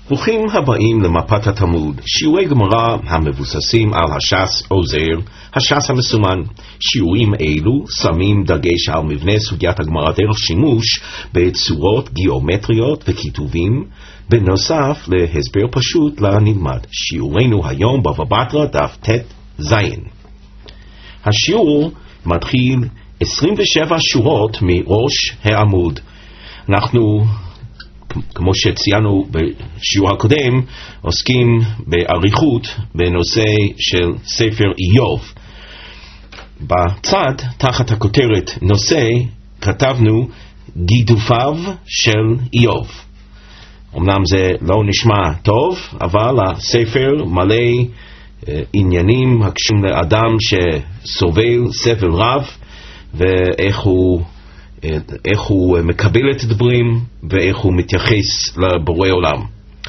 ברוכים הבאים למפת התלמוד, שיעורי גמרא המבוססים על הש"ס עוזר, הש"ס המסומן. שיעורים אלו שמים דגש על מבנה סוגיית הגמרא דרך שימוש בצורות גיאומטריות וכיתובים, בנוסף להסבר פשוט לנלמד. שיעורנו היום בבא בתרא דף ט"ז. השיעור מתחיל 27 שורות מראש העמוד. אנחנו, כמו שציינו בשיעור הקודם, עוסקים באריכות בנושא של ספר איוב. בצד, תחת הכותרת נושא, כתבנו גידופיו של איוב. אמנם זה לא נשמע טוב, אבל הספר מלא עניינים הקשורים לאדם שסובל סבל רב, ואיך הוא מקבל את הדברים ואיך הוא מתייחס לבורא עולם.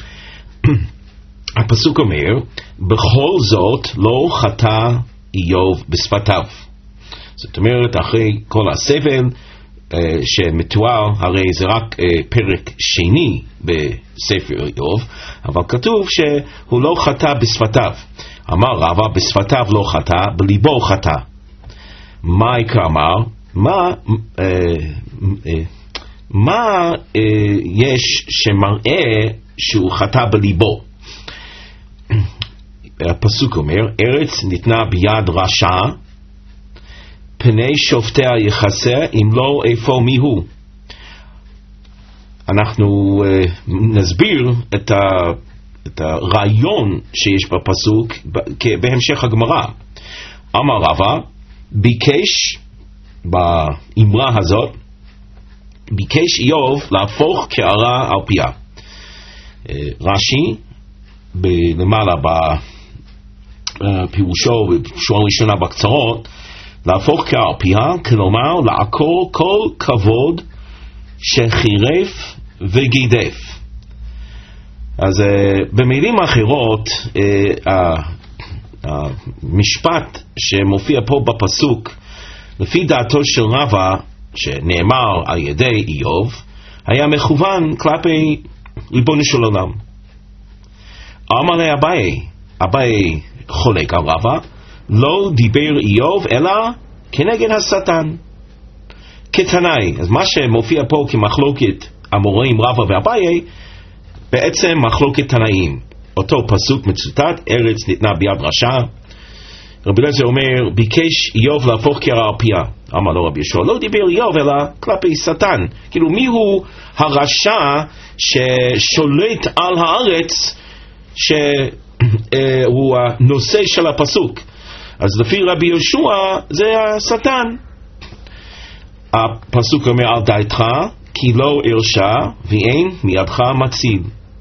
הפסוק אומר, בכל זאת לא חטא איוב בשפתיו. זאת אומרת, אחרי כל הסבל שמתואר, הרי זה רק פרק שני בספר איוב, אבל כתוב שהוא לא חטא בשפתיו. אמר רבא, בשפתיו לא חטא, בליבו חטא. מה העיקר אמר? מה יש שמראה שהוא חטא בליבו? הפסוק אומר, ארץ ניתנה ביד רשע, פני שופטיה יכסה, אם לא איפה מיהו. אנחנו נסביר את הרעיון שיש בפסוק בהמשך הגמרא. אמר רבא, ביקש באמרה הזאת, ביקש איוב להפוך קערה על פיה. רש"י למעלה בפירושו הראשונה בקצרות, להפוך קערה על פיה, כלומר לעקור כל כבוד שחירף וגידף. אז במילים אחרות, המשפט שמופיע פה בפסוק, לפי דעתו של רבא, שנאמר על ידי איוב, היה מכוון כלפי ריבונו של עולם. אמר אביי חולק על רבא, לא דיבר איוב אלא כנגד השטן. כתנאי, אז מה שמופיע פה כמחלוקת המוראים רבא ואביי, בעצם מחלוקת תנאים. אותו פסוק מצוטט, ארץ ניתנה ביד רשע. רבי אליעזר אומר, ביקש איוב להפוך קערה על פיה. אמר לו רבי יהושע, לא דיבר איוב אלא כלפי שטן. כאילו, מי הוא הרשע ששולט על הארץ, שהוא הנושא של הפסוק? אז לפי רבי יהושע זה השטן. הפסוק אומר, על דעתך כי לא הרשע ואין מידך מציל.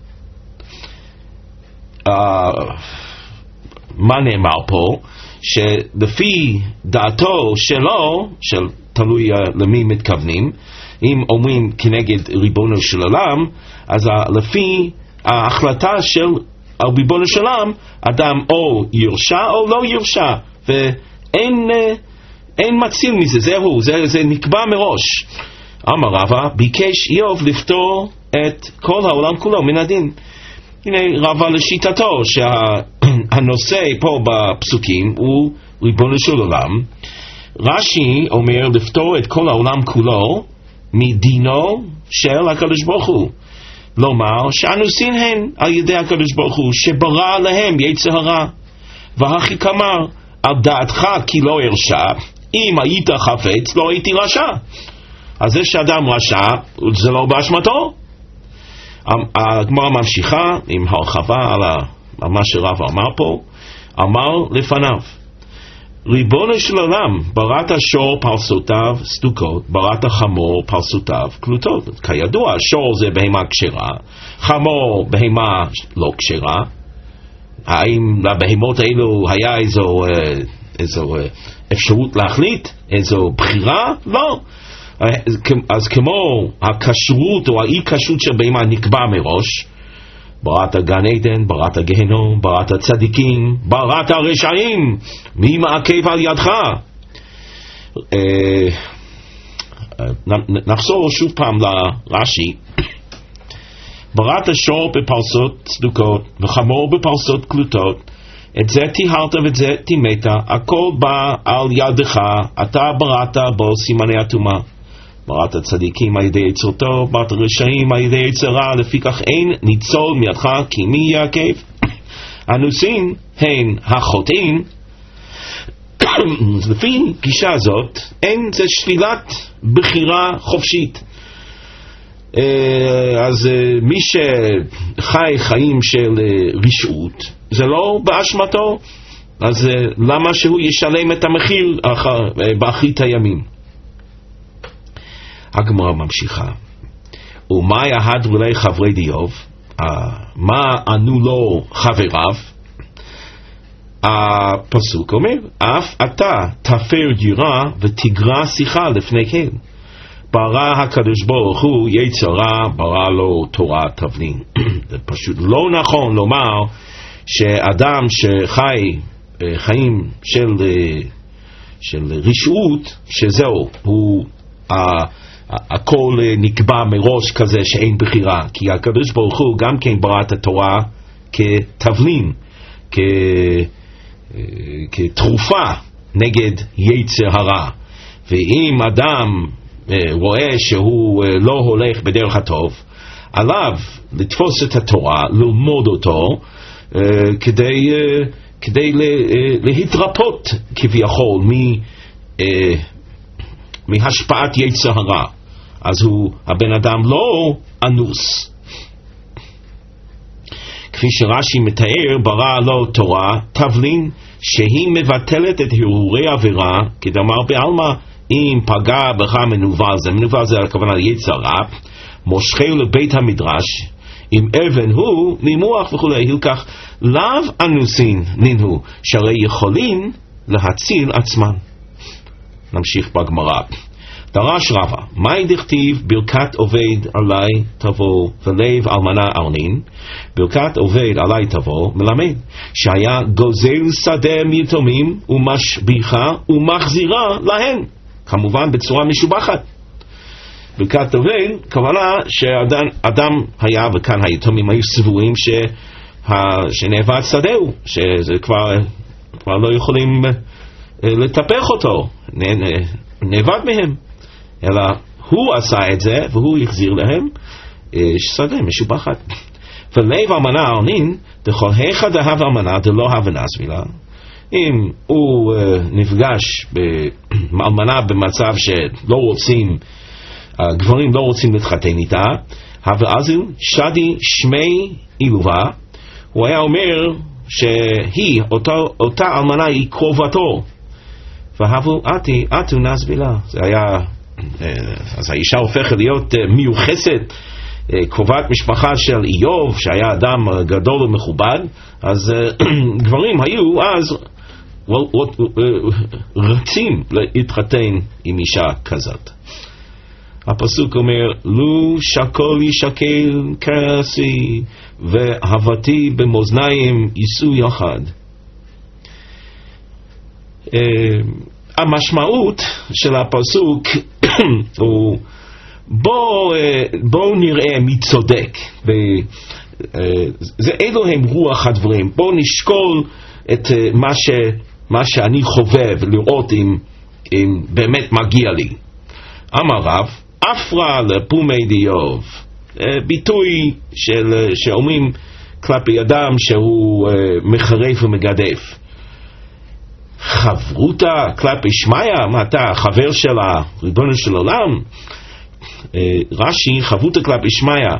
מה נאמר פה? שלפי דעתו שלו, תלוי למי מתכוונים, אם אומרים כנגד ריבונו של עולם, אז לפי ההחלטה של ריבונו של עולם, אדם או ירשע או לא ירשע, ואין מציל מזה, זה נקבע מראש. אמר רבא, ביקש איוב לפטור את כל העולם כולו מן הדין. הנה רבא לשיטתו שהנושא פה בפסוקים הוא ריבונו של עולם. רש"י אומר לפטור את כל העולם כולו מדינו של הקדוש ברוך הוא, לומר שאנוסין הן על ידי הקדוש ברוך הוא שברא להם יצר הרע. והכי כמר, על דעתך כי לא הרשע, אם היית חפץ לא הייתי רשע. אז זה שאדם רשע זה לא באשמתו. הגמרא ממשיכה עם הרחבה על מה שרבא אמר פה. אמר לפניו, ריבונו של עולם, בראת שור פרסותיו סדוקות, בראת חמור פרסותיו קלוטות. כידוע, שור זה בהמה כשרה, חמור בהמה לא כשרה. האם לבהמות האלו היה איזו אפשרות להחליט? איזו בחירה? לא. אז כמו הכשרות או האי כשרות של בהמה נקבע מראש, בראת גן עדן, בראת גיהנום, בראת צדיקים, בראת הרשעים, מי מעכב על ידך? נחזור שוב פעם לרש"י. בראת שור בפרסות צדוקות וחמור בפרסות קלוטות, את זה טיהרת ואת זה טימאת, הכל בא על ידך, אתה בראת בו סימני הטומאה. בראת צדיקים על ידי יצרתו, בראת רשעים על ידי יצרה, לפיכך אין ניצול מידך כי מי יעכב. הנוסעים הן החוטאים. לפי גישה הזאת, אין זה שלילת בחירה חופשית. אז מי שחי חיים של רשעות, זה לא באשמתו, אז למה שהוא ישלם את המחיר באחרית הימים? הגמרא ממשיכה. ומה יהדרו לי חברי דיוב? מה ענו לו חבריו? הפסוק אומר, אף אתה תפר גירה ותגרע שיחה לפני כן. ברא הקדוש ברוך הוא יצרה, ברא לו תורה תבנין. זה פשוט לא נכון לומר שאדם שחי חיים של רשעות, שזהו, הוא הכל נקבע מראש כזה שאין בחירה, כי הקדוש ברוך הוא גם כן ברא את התורה כתבלין, כתרופה נגד יצר הרע. ואם אדם רואה שהוא לא הולך בדרך הטוב, עליו לתפוס את התורה, ללמוד אותו, כדי להתרפות כביכול מהשפעת יצר הרע. אז הבן אדם לא אנוס. כפי שרש"י מתאר, ברא לו תורה תבלין שהיא מבטלת את הרהורי עבירה, כדאמר בעלמא, אם פגע בך מנוול, זה מנוול זה הכוונה יצר רע, מושכהו לבית המדרש, אם אבן הוא נימוח וכו'. הלקח לאו אנוסין נינהו, שהרי יכולים להציל עצמן. נמשיך בגמרא. דרש רבא, מהי דכתיב ברכת עובד עלי תבוא ולב אלמנה ארנין? ברכת עובד עלי תבוא מלמד שהיה גוזל שדה מיתומים ומשביחה ומחזירה להן, כמובן בצורה משובחת. ברכת עובד, כוונה שאדם היה, וכאן היתומים היו סבורים שנאבד שדהו, שזה כבר לא יכולים לטפח אותו, נאבד מהם, אלא הוא עשה את זה והוא החזיר להם שדה משובחת. ולב אלמנה ארנין דכל היכא דהב אלמנה דלא הווה נסבילה. אם הוא נפגש באלמנה במצב שלא רוצים, גברים לא רוצים להתחתן איתה, הווה אזיל שדי שמי אילובה, הוא היה אומר שהיא, אותה אלמנה היא קרובתו, והבו אתו נסבילה. זה היה, אז האישה הופכת להיות מיוחסת, קרובת משפחה של איוב, שהיה אדם גדול ומכובד. אז גברים היו אז רצים להתחתן עם אישה כזאת. הפסוק אומר, לו שקול ישקל כעשי והבתי במאזניים יישאו יחד. המשמעות של הפסוק הוא בואו נראה מי צודק, אלו הם רוח הדברים. בואו נשקול את מה שאני חובב, לראות אם באמת מגיע לי. אמר רב, אפרה לפומי דיוב, ביטוי שאומרים כלפי אדם שהוא מחרף ומגדף. חברותה כלפי שמיה, מה אתה חבר של הריבונו של עולם? רש"י, חברותה כלפי שמיה,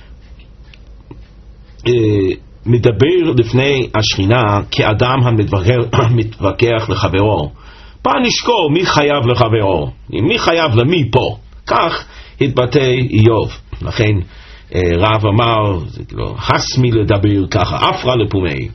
מדבר לפני השכינה כאדם המתווכח לחברו. בוא נשקול מי חייב לחברו, מי חייב למי פה. כך התבטא איוב. לכן רב אמר, הסמי לדבר ככה, אפרה לפומי.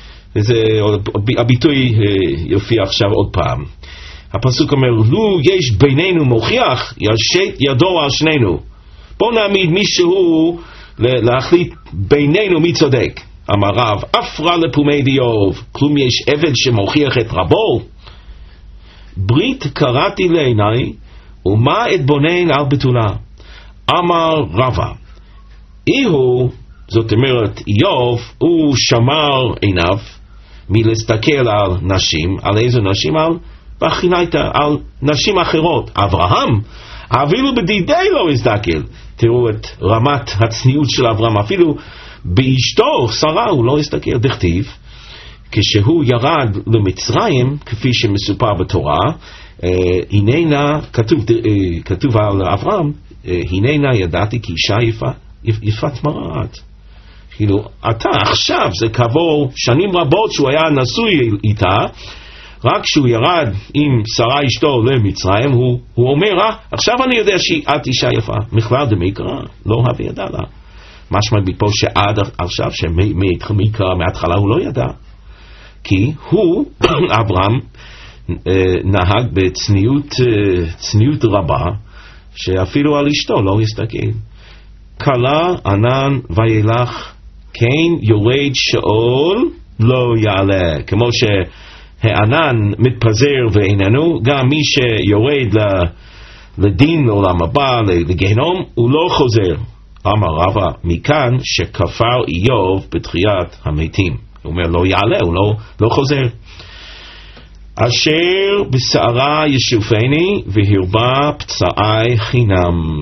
הביטוי יופיע עכשיו עוד פעם. הפסוק אומר, לו יש בינינו מוכיח, ישת ידו על שנינו. בוא נעמיד מישהו להחליט בינינו מי צודק. אמר רב, אפרה לפומי דיוב, כלום יש עבד שמוכיח את רבו. ברית קראתי לעיני, ומה אתבונן על בתולה? אמר רבא, זאת אומרת, איוב, הוא שמר עיניו מלהסתכל על נשים. על איזה נשים? על בחינתה, על נשים אחרות. אברהם, אפילו בדידי לא הסתכל. תראו את רמת הצניעות של אברהם, אפילו באשתו, שרה, הוא לא הסתכל. דכתיב, כשהוא ירד למצרים, כפי שמסופר בתורה, הננה, כתוב על אברהם, הננה ידעתי כי אישה יפת מראה. כאילו, אתה עכשיו, זה כעבור שנים רבות שהוא היה נשוי איתה, רק כשהוא ירד עם שרה אשתו למצרים, הוא אומר, עכשיו אני יודע שאת אישה יפה. מכלל דמיקרא, לא הביא ידע לה. משמע מפה שעד עכשיו, שמיקרא מההתחלה הוא לא ידע. כי הוא, אברהם, נהג בצניעות רבה, שאפילו על אשתו לא הסתכל. קלה ענן וילך, כן יורד שאול לא יעלה. כמו שהענן מתפזר ואיננו, גם מי שיורד לדין לעולם הבא, לגיהנום, הוא לא חוזר. אמר רבא, מכאן שכפר איוב בתחיית המתים. הוא אומר לא יעלה, הוא לא חוזר. אשר בשערה ישופני והרבה פצעי חינם.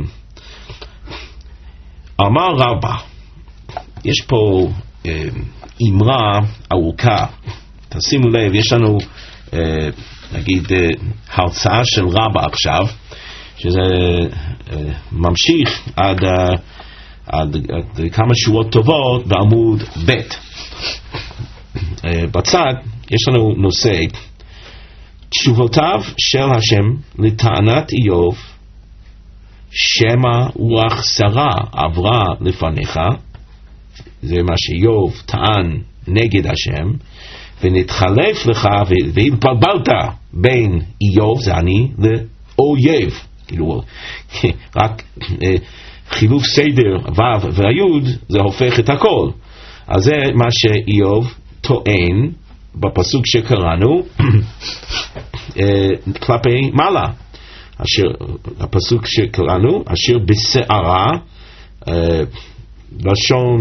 אמר רבא, יש פה אמרה ארוכה. תשימו לב, יש לנו נגיד הרצאה של רבא עכשיו, שזה ממשיך עד כמה שורות טובות בעמוד ב'. בצד יש לנו נושא תשובותיו של השם לטענת איוב, שמא רוח שרה עברה לפניך. זה מה שאיוב טען נגד השם, ונתחלף לך והתבלבלת בין איוב, זה אני, לאויב. כאילו רק חילוף סדר ו' והיוד זה הופך את הכל. אז זה מה שאיוב טוען בפסוק שקראנו כלפי מעלה, הפסוק שקראנו, אשר בשערה, לשון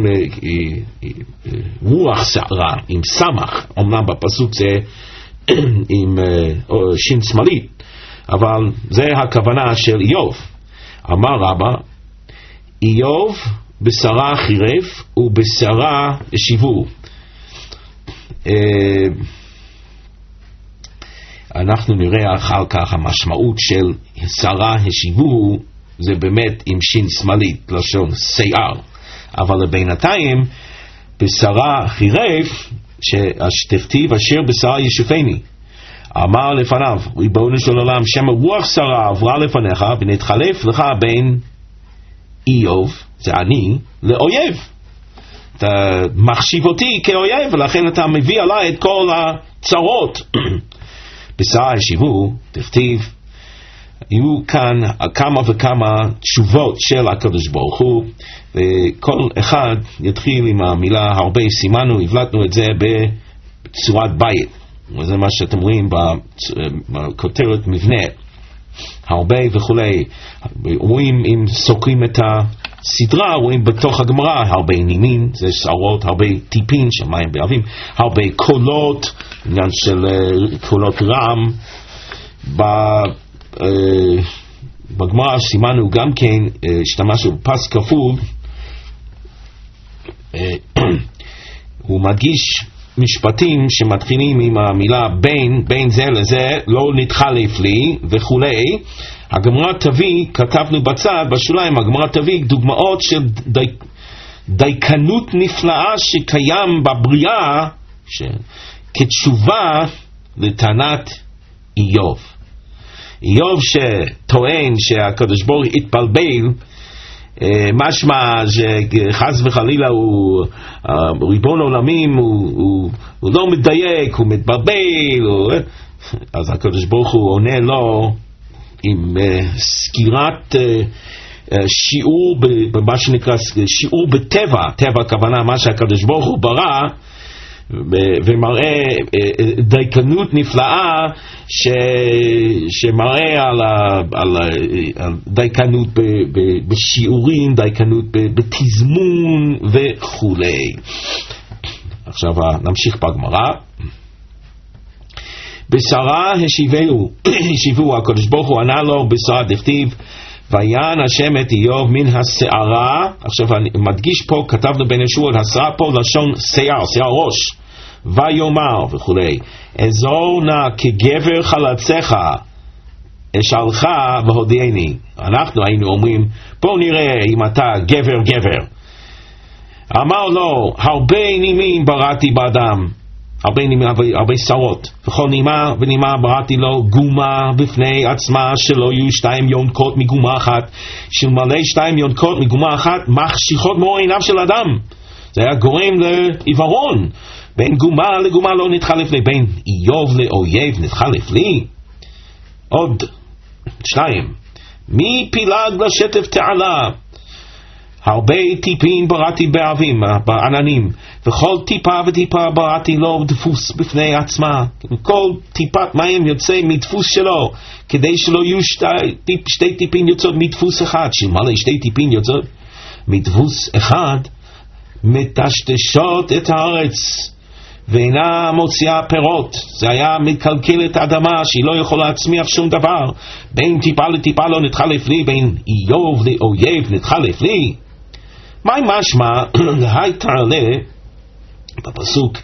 רוח שערה עם סמך, אמנם בפסוק זה עם שין שמאלית, אבל זה הכוונה של איוב. אמר רבא, איוב בשערה חירף ובשערה השיבו. אנחנו נראה אחר כך המשמעות של שרה השיבו, זה באמת עם שין שמאלית, לשון שיער. אבל לבינתיים בשערה חירף, שתכתיב אשר בשערה ישופני. אמר לפניו, ריבונו של עולם, שמא רוח שרה עברה לפניך ונתחלף לך בין איוב, זה אני, לאויב. אתה מחשיב אותי כאויב, ולכן אתה מביא עליי את כל הצרות. בשערה השיבו, תכתיב, יהיו כאן כמה וכמה תשובות של הקדוש ברוך הוא, וכל אחד יתחיל עם המילה הרבה. סימנו, הבלטנו את זה בצורת בית, וזה מה שאתם רואים בכותרת מבנה, הרבה וכולי. רואים, אם סוקרים את הסדרה, רואים בתוך הגמרא הרבה נימים, זה שערות, הרבה טיפין, שמיים באבים, הרבה קולות, עניין של קולות רם. בגמרא סימנו גם כן השתמשנו פס כפול, הוא מדגיש משפטים שמתחילים עם המילה בין זה לזה, לא נתחלף לי וכולי. הגמרא תביא, כתבנו בצד בשוליים, הגמרא תביא דוגמאות של דייקנות נפלאה שקיים בבריאה כתשובה לטענת איוב. איוב שטוען שהקדוש ברוך הוא התבלבל, משמע שחס וחלילה הוא ריבון עולמים, הוא לא מדייק, הוא מתבלבל, אז הקדוש ברוך הוא עונה לו עם סקירת שיעור במה שנקרא שיעור בטבע. טבע הכוונה מה שהקדוש ברוך הוא ברא, ומראה דייקנות נפלאה שמראה על דייקנות בשיעורים, דייקנות בתזמון וכולי. עכשיו נמשיך בגמרא. בשרה השיבו, הקדוש ברוך הוא ענה לו בשרה דכתיב ויען השם את איוב מן השערה. עכשיו אני מדגיש פה, כתבנו בין ישועות, השערה פה לשון שיער, שיער ראש, ויאמר וכולי, אזור נא כגבר חלציך אשאלך והודיעני. אנחנו היינו אומרים בוא נראה אם אתה גבר. אמר לו, הרבה נימים בראתי באדם, הרבה שרות, וכל נימה ונימה בראתי לו גומה בפני עצמה, שלא יהיו 2 יונקות מגומה אחת, שמלא 2 יונקות מגומה אחת מחשיכות מאור עיניו של אדם. זה היה גורם לעיוורון. בין גומה לגומה לא נתחלף לי, בין איוב לאויב נתחלף לי. עוד 2, מי פילג לשטף תעלה, הרבה טיפין בראתי באבים, בעננים, וכל טיפה וטיפה בראתי לו דפוס בפני עצמה. כל טיפת מים יוצא מדפוס שלו, כדי שלא יהיו 2 טיפין יוצאות מדפוס אחד. שמלא 2 טיפין יוצאות מדפוס אחד, מטשטשות את הארץ ואינה מוציאה פירות. זה היה מקלקל את האדמה, שהיא לא יכולה להצמיח שום דבר. בין טיפה לטיפה לא נתחלף לי, בין איוב לאויב נתחלף לי. מה משמע להי תעלה בפסוק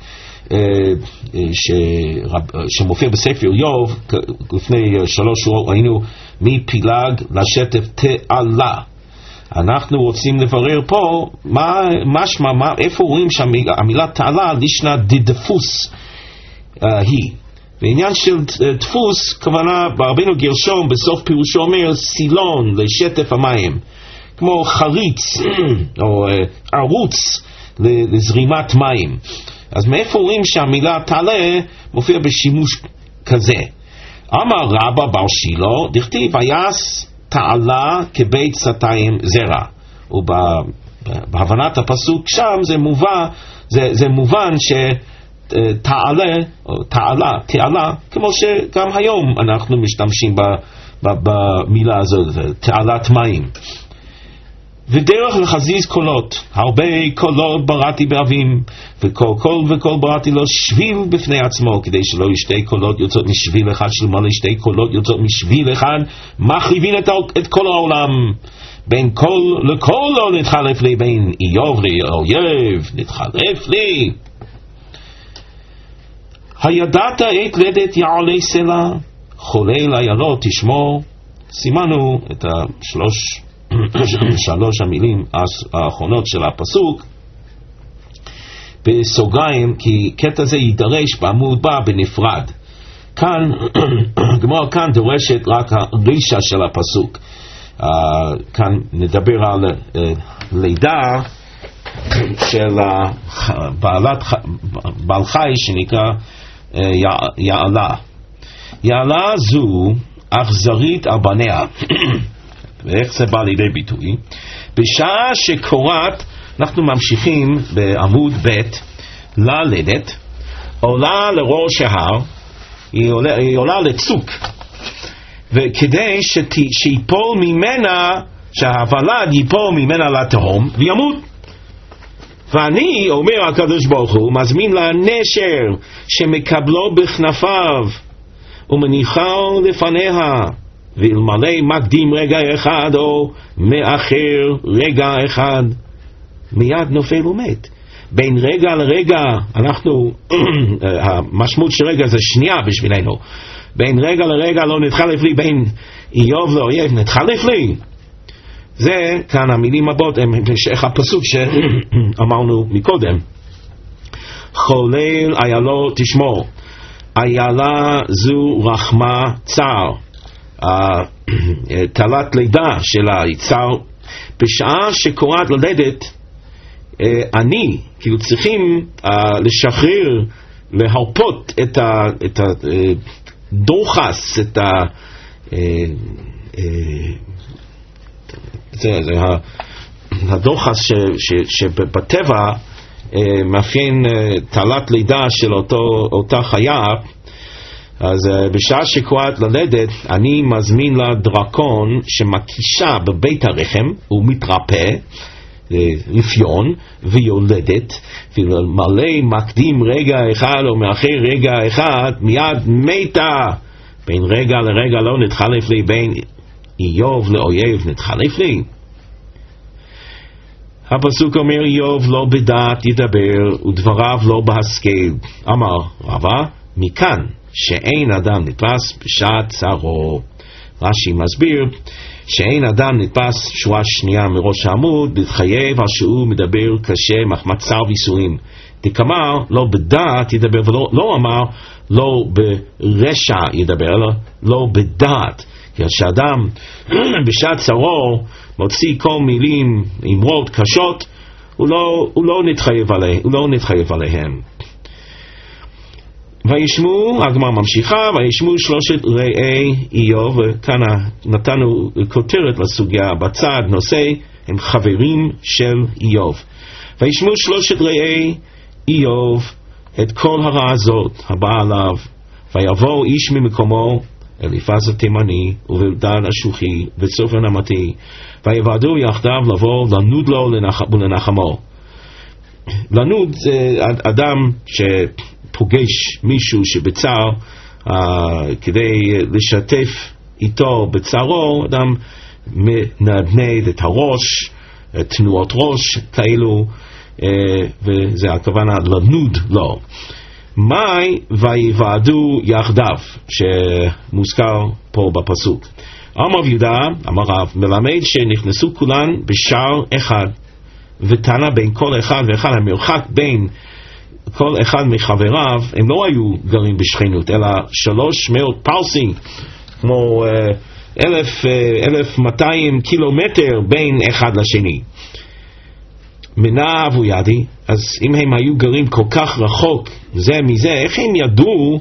שמופיע בספר איוב לפני 3 שבועות, ראינו מי פילג לשטף תעלה. אנחנו רוצים לברר פה מה משמע, איפה רואים שהמילה תעלה לשנה דדפוס היא. בעניין של דפוס, כוונה ברבינו גרשום בסוף פירושו אומר סילון לשטף המים, כמו חריץ או ערוץ לזרימת מים. אז מאיפה רואים שהמילה תעלה מופיע בשימוש כזה? אמר רבא בר שילה דכתיב ויעש תעלה כבית סתיים זרע, ובהבנת הפסוק שם זה מובן שתעלה או תעלה כמו שגם היום אנחנו משתמשים במילה הזאת, תעלת מים. ודרך לחזיז קולות, הרבה קולות בראתי באבים, וכל קול וקול בראתי לו שביל בפני עצמו, כדי שלא יהיו 2 קולות יוצאות משביל אחד, שלמעלה 2 קולות יוצאות משביל אחד, מחריבין את כל העולם. בין קול לקול לא נתחלף לי, בין איוב לאויב נתחלף לי. הידעת עת לדת יעלה סלע, חולל איילות תשמור. סימנו את 3 המילים האחרונות של הפסוק בסוגריים, כי קטע זה יידרש בעמוד בא בנפרד. כאן גמרא כאן דורשת רק הרישה של הפסוק. כאן נדבר על לידה של בעל חי שנקרא יעלה. יעלה זו אכזרית על בניה. ואיך זה בא לידי ביטוי? בשעה שקורת, אנחנו ממשיכים בעמוד ב', ללדת, עולה לראש ההר, היא עולה לצוק, וכדי שיפול ממנה, שהוולד ייפול ממנה לתהום וימות. ואני, אומר הקדוש ברוך הוא, מזמין לה נשר שמקבלו בכנפיו ומניחו לפניה, ואלמלא מקדים רגע אחד או מאחר רגע אחד, מיד נופל ומת. בין רגע לרגע, אנחנו המשמעות של רגע זה שנייה בשבילנו. בין רגע לרגע לא נתחלף לי, בין איוב לאויב נתחלף לי. זה כאן המילים הבאות, איך הפסוק שאמרנו מקודם. חולל איילה תשמור, איילה זו רחמה צר, תלת לידה שלה היא צר. בשעה שקוראת ללדת, אני, כאילו צריכים לשחרר, להרפות את הדוחס, את הדוחס שבטבע מאפיין תעלת לידה של אותה חיה, אז בשעה שקוראת ללדת, אני מזמין לה דרקון שמקישה בבית הרחם, הוא מתרפא, רפיון, ויולדת, ומלא מקדים רגע אחד או מאחר רגע אחד, מיד מתה. בין רגע לרגע לא נתחלף לי, בין איוב לאויב נתחלף לי. הפסוק אומר, איוב לא בדעת ידבר ודבריו לא בהשכל. אמר רבא, מכאן שאין אדם נתפס בשעת צערו. רש"י מסביר שאין אדם נתפס, שורה שנייה מראש העמוד, להתחייב על שהוא מדבר קשה מחמצר ויסורים. דקאמר לא בדעת ידבר, ולא אמר לא ברשע ידבר, אלא לא בדעת. כי כשאדם בשעת צערו מוציא כל מילים, אמרות קשות, הוא לא נתחייב עליהם. וישמעו, הגמרא ממשיכה, וישמעו שלושת רעי איוב, וכאן נתנו כותרת לסוגיה בצד, נושא הם חברים של איוב. וישמעו שלושת רעי איוב את כל הרע הזאת הבאה עליו, ויבוא איש ממקומו, אליפז התימני ובלדד השוחי וצופן המתי, ויוועדו יחדיו לבוא לנוד לו ולנחמו. לנוד זה אדם שפוגש מישהו שבצער, כדי לשתף איתו בצערו, אדם מנדנד את הראש, תנועות ראש כאלו, וזה הכוונה לנוד לו. מאי ויוועדו יחדיו, שמוזכר פה בפסוק. אמר יהודה, אמר רב, מלמד שנכנסו כולן בשער אחד, ותנה בין כל אחד ואחד, המרחק בין כל אחד מחבריו, הם לא היו גרים בשכנות, אלא 300 פרסים, כמו 1200 קילומטר בין אחד לשני. מנה אבו ידי, אז אם הם היו גרים כל כך רחוק זה מזה, איך הם ידעו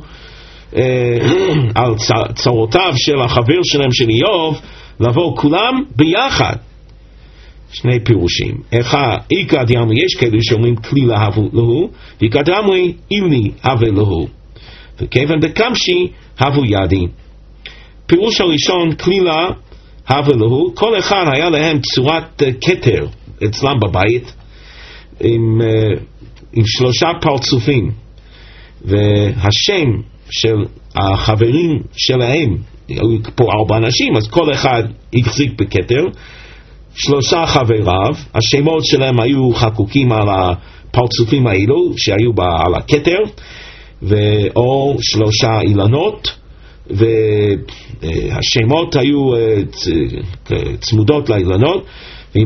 על צרותיו של החבר שלהם של איוב לבוא כולם ביחד? שני פירושים. אחד, איקא דאמרי, יש כאלה שאומרים כלילה הבו להו, ואיקא דאמרי אימני הווה להו, וכיוון דקמשי הבו ידי. פירוש הראשון, כלילה הווה להו, כל אחד היה להם צורת כתר אצלם בבית, עם 3 פרצופים, והשם של החברים שלהם, היו פה 4 אנשים, אז כל אחד החזיק בכתר, 3 חבריו, השמות שלהם היו חקוקים על הפרצופים האלו שהיו על הכתר, או 3 אילנות, והשמות היו צמודות לאילנות, ואם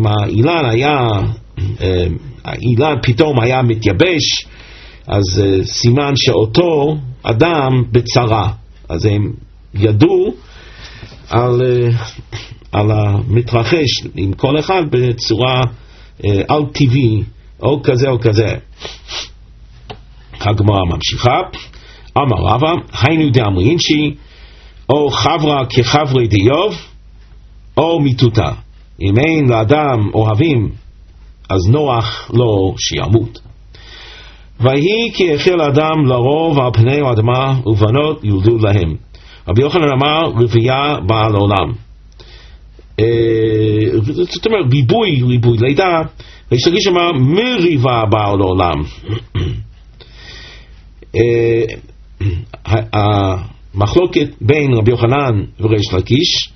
האילן פתאום היה מתייבש, אז סימן שאותו אדם בצרה. אז הם ידעו על המתרחש עם כל אחד בצורה על טבעי, או כזה או כזה. הגמרא ממשיכה, אמר רבא, היינו דאמרין שי, או חברה כחברי דיוב, או מיתותה. אם אין לאדם אוהבים, אז נוח לו שימות. ויהי כי החל האדם לרוב על פני האדמה, ובנות יולדו להם. רבי יוחנן אמר, רבייה באה לעולם. זאת אומרת, ריבוי לידה, ויש לגיש אמר, מריבה באה לעולם. המחלוקת בין רבי יוחנן וריש לקיש,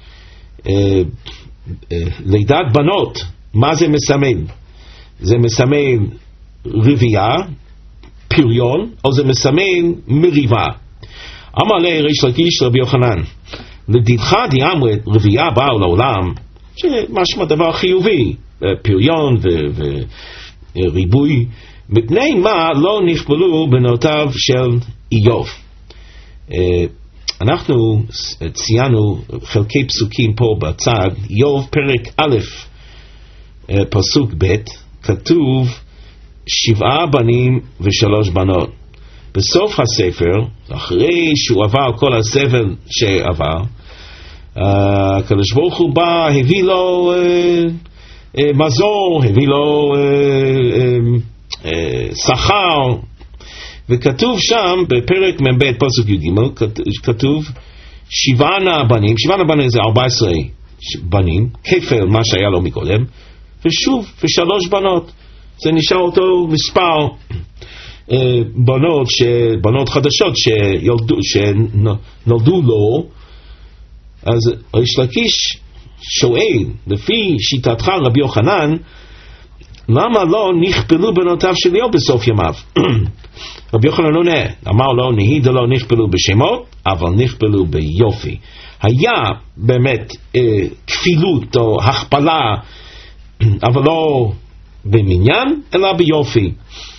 לידת בנות, מה זה מסמל? זה מסמל רבייה, פריון, או זה מסמל מריבה? אמר לי ריש לקיש רבי יוחנן, לדידך דיאמרת רבייה באה לעולם, שמשמע דבר חיובי, פריון וריבוי, מפני מה לא נכבלו בנותיו של איוב. אנחנו ציינו חלקי פסוקים פה בצד, איוב פרק א' פסוק ב', כתוב 7 בנים ו3 בנות. בסוף הספר, אחרי שהוא עבר כל הסבל שעבר, הקדוש ברוך הוא בא, הביא לו מזור, הביא לו שכר, וכתוב שם בפרק מ"ב פסוק י"ג, כתוב 7 בנים, 7 בנים זה 14 בנים, כפל מה שהיה לו מקודם, ושוב, ו3 בנות. זה נשאר אותו מספר בנות חדשות שנולדו לו. אז ריש לקיש שואל, לפי שיטתך רבי יוחנן, למה לא נכפלו בנותיו של איוב בסוף ימיו? רבי יוחנן עונה, אמר לו, נהיד לא נכפלו בשמות, אבל נכפלו ביופי. היה באמת כפילות או הכפלה, אבל לא במניין, אלא ביופי.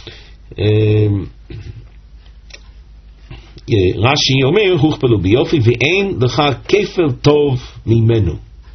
רש"י אומר, הוכפלו ביופי, ואין לך כפל טוב ממנו.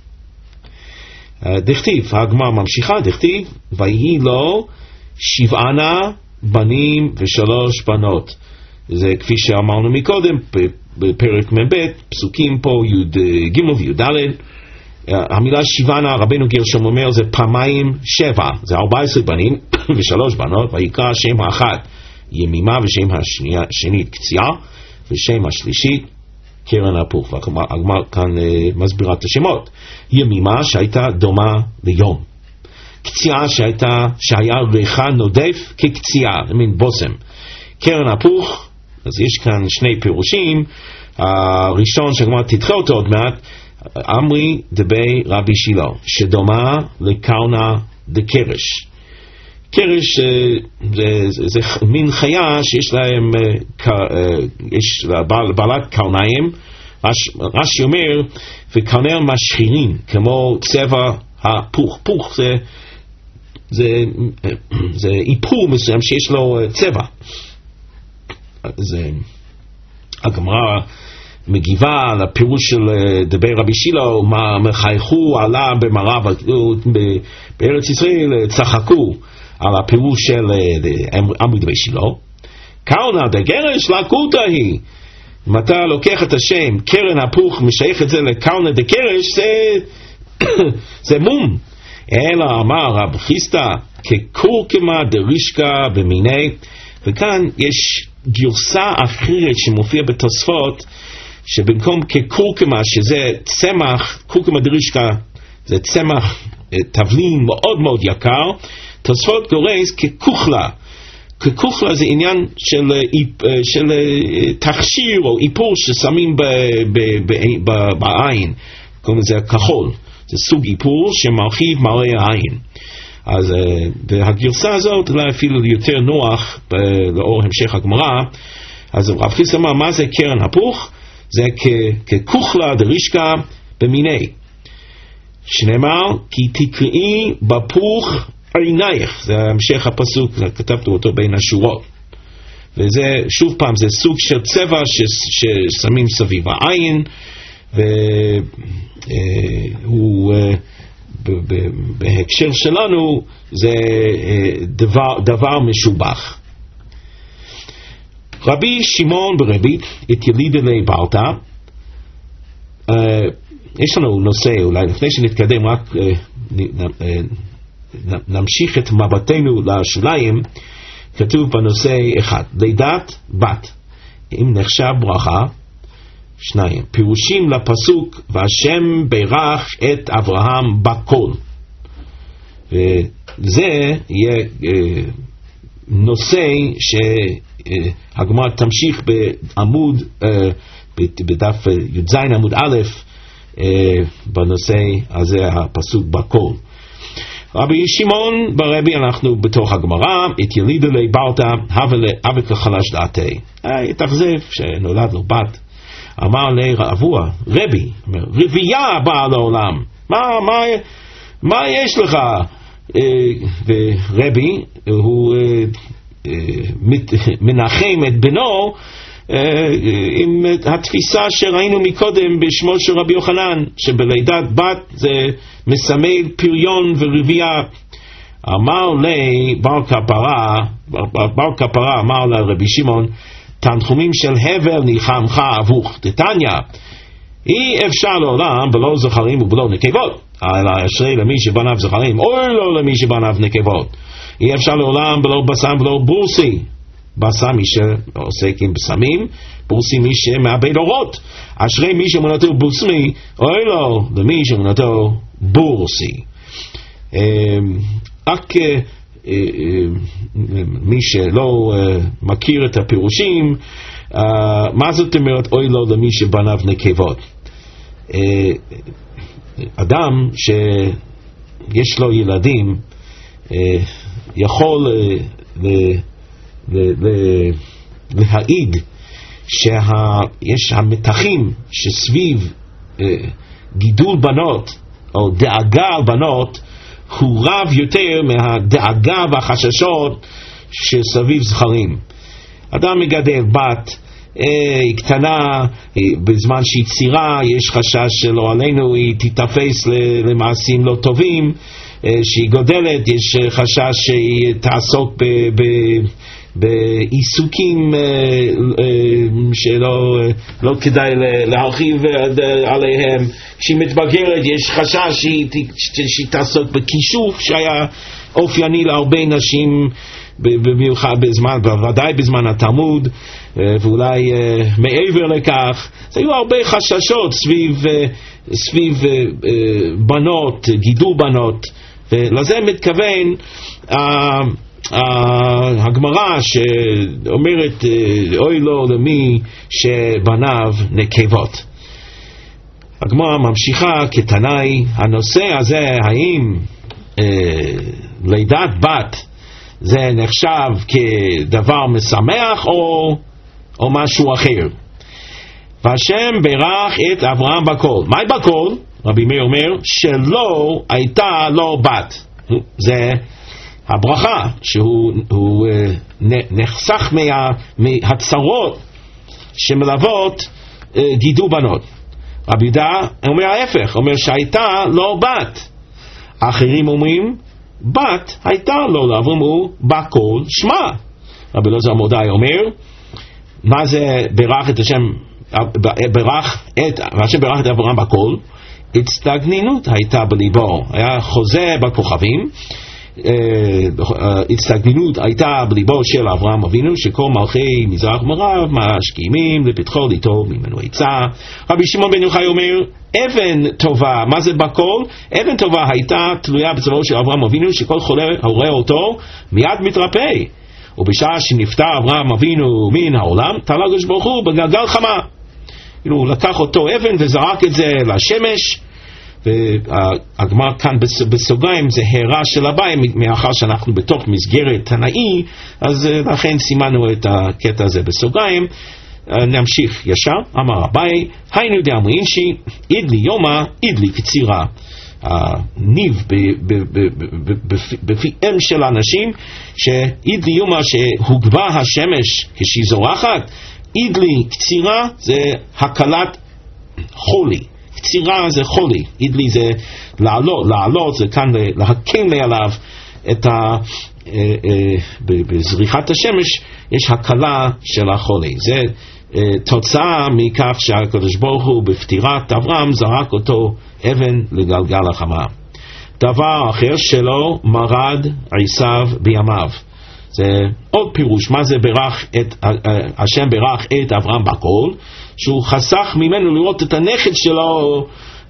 דכתיב, הגמרא ממשיכה, דכתיב, ויהי לו 7 בנים ו3 בנות. זה כפי שאמרנו מקודם, בפרק מ"ב, פסוקים פה י"ג וי"ד. המילה 7, רבנו גרשום אומר, זה פעמיים 7, זה 14 בנים ו3 בנות, ויקרא שם האחת ימימה, ושם השנית קציעה, ושם השלישית קרן הפוך. והגמרא כאן מסבירה את השמות. ימימה שהייתה דומה ליום, קציעה שהיה ריחה נודף כקציעה, מין בוסם. קרן הפוך, אז יש כאן שני פירושים. הראשון שהגמרא תדחה אותו עוד מעט, אמרי דבי רבי שילה, שדומה לקרנה דקרש. קרש זה מין חיה שיש להם, יש בעלת קרניים. רש"י אומר, וקרניה משחירים כמו צבע הפוך. פוך זה איפור מסוים שיש לו צבע. אז הגמרא מגיבה לפירוש של דבי רבי שילה, מה מחייכו עלה במערב בארץ ישראל, צחקו על הפירוש של אמרי דבי שילה. קרנה דגרש לקוטה היא. אם אתה לוקח את השם קרן הפוך, משייך את זה לקרנה דקרש, זה מום. אלא אמר רב חיסדא, כקורקמה דרישקה במיני. וכאן יש גרסה אחרת שמופיע בתוספות, שבמקום כקורקמה, שזה צמח, קורקמה דרישקה זה צמח תבלין מאוד מאוד יקר, תוספות גורס ככוכלה. ככוכלה זה עניין של תכשיר או איפור ששמים בעין, קוראים לזה כחול, זה סוג איפור שמרחיב מראה העין. אז והגרסה הזאת אולי אפילו יותר נוח לאור המשך הגמרא. אז רב חיסדא אמר, מה זה קרן הפוך? זה ככוכלה דרישקה במיני, שנאמר כי תקראי בפוך עינייך. זה המשך הפסוק, כתבנו אותו בין השורות. וזה שוב פעם, זה סוג של צבע ששמים סביב העין, והוא בהקשר שלנו זה דבר משובח. רבי שמעון ברבי את יליד אלי ברתא. יש לנו נושא, אולי לפני שנתקדם רק נמשיך את מבטנו לשוליים. כתוב בנושא 1, לידת בת, אם נחשב ברכה. 2, פירושים לפסוק והשם בירך את אברהם בכל. וזה יהיה נושא שהגמרא תמשיך בעמוד, בדף י"ז עמוד א', בנושא הזה הפסוק בכל. רבי שמעון ברבי, אנחנו בתוך הגמרא, את יליד אלי ברתא הווה כחלש דעתי. התאכזב שנולד לו בת. אמר לאבוה, רבי, רבייה באה לעולם, מה יש לך? ורבי הוא מנחם את בנו עם התפיסה שראינו מקודם בשמו של רבי יוחנן, שבלידת בת זה מסמל פריון ורבייה. אמר לי בר כפרה אמר לרבי שמעון, תנחומים של הבל ניחמך אבוך. דתניא, אי אפשר לעולם בלא זכרים ובלא נקבות, אלא אשרי למי שבניו זכרים, אוי לו למי שבניו נקבות. אי אפשר לעולם ולא בסם ולא בורסי. בסם מי שעוסק עם בסמים, בורסי מי שמאבד אורות. אשרי מי שאמונתו בוסמי, אוי לו למי שאמונתו בורסי. רק מי שלא מכיר את הפירושים, מה זאת אומרת אוי לו למי שבניו נקבות? אדם שיש לו ילדים יכול להעיד שיש המתחים שסביב גידול בנות או דאגה על בנות הוא רב יותר מהדאגה והחששות שסביב זכרים. אדם מגדל בת, היא קטנה, בזמן שהיא צעירה יש חשש שלא עלינו היא תתאפס למעשים לא טובים, שהיא גודלת יש חשש שהיא תעסוק בעיסוקים שלא כדאי להרחיב עליהם. כשהיא מתבגרת יש חשש שהיא תעסוק בכישוף שהיה אופייני להרבה נשים במיוחד בזמן, בוודאי בזמן התלמוד ואולי מעבר לכך. זה היו הרבה חששות סביב בנות, גידול בנות, ולזה מתכוון הגמרא שאומרת אוי לו למי שבניו נקבות. הגמרא ממשיכה כתנאי, הנושא הזה האם לידת בת זה נחשב כדבר משמח או משהו אחר. והשם ברך את אברהם בכל. מהי בכל? רבי מאיר אומר שלא הייתה לו בת. זה הברכה שהוא נחסך מהצרות שמלוות גידול בנות. רבי יהודה אומר ההפך, אומר שהייתה לו בת. האחרים אומרים בת הייתה לו, לאברהם הוא בכל שמה. רבי אלעזר המודעי אומר מה זה ברך את השם, והשם ברך את אברהם בכל? הצטגנינות הייתה בליבו, היה חוזה בכוכבים. הצטגנינות הייתה בליבו של אברהם אבינו שכל מלכי מזרח ומערב משכימים לפתחו ליטול ממנו עצה. רבי שמעון בן יוחאי אומר אבן טובה, מה זה בכל? אבן טובה הייתה תלויה בצווארו של אברהם אבינו שכל חולה הוראה אותו מיד מתרפא, ובשעה שנפטר אברהם אבינו מן העולם תלה הקדוש ברוך הוא בגלגל חמה. הוא לקח אותו אבן וזרק את זה לשמש, והגמר כאן בסוגריים זה הערה של אביי, מאחר שאנחנו בתוך מסגרת תנאי אז לכן סימנו את הקטע הזה בסוגריים. נמשיך ישר. אמר אביי היינו דאמרין שאידלי יומא אידלי קצירה. ניב בפיהם של אנשים שאידלי יומא שהוגבה השמש כשהיא זורחת, אידלי קצירה זה הקלת חולי, קצירה זה חולי, אידלי זה לעלות זה כאן להקל מעליו את בזריחת השמש יש הקלה של החולי. זה תוצאה מכך שהקדוש ברוך הוא בפטירת אברהם זרק אותו אבן לגלגל החמה. דבר אחר שלא מרד עשיו בימיו, זה עוד פירוש. מה זה ברך את השם ברך את אברהם בכל? שהוא חסך ממנו לראות את הנכד שלו